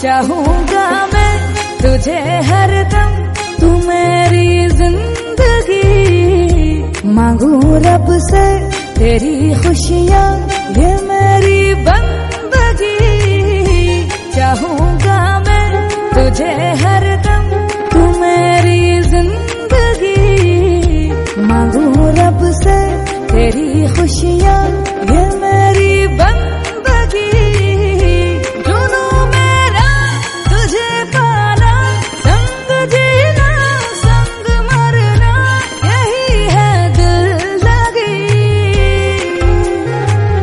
चाहूंगा मैं तुझे हरदम, तू मेरी जिंदगी। मांगू रब से तेरी खुशियाँ, ये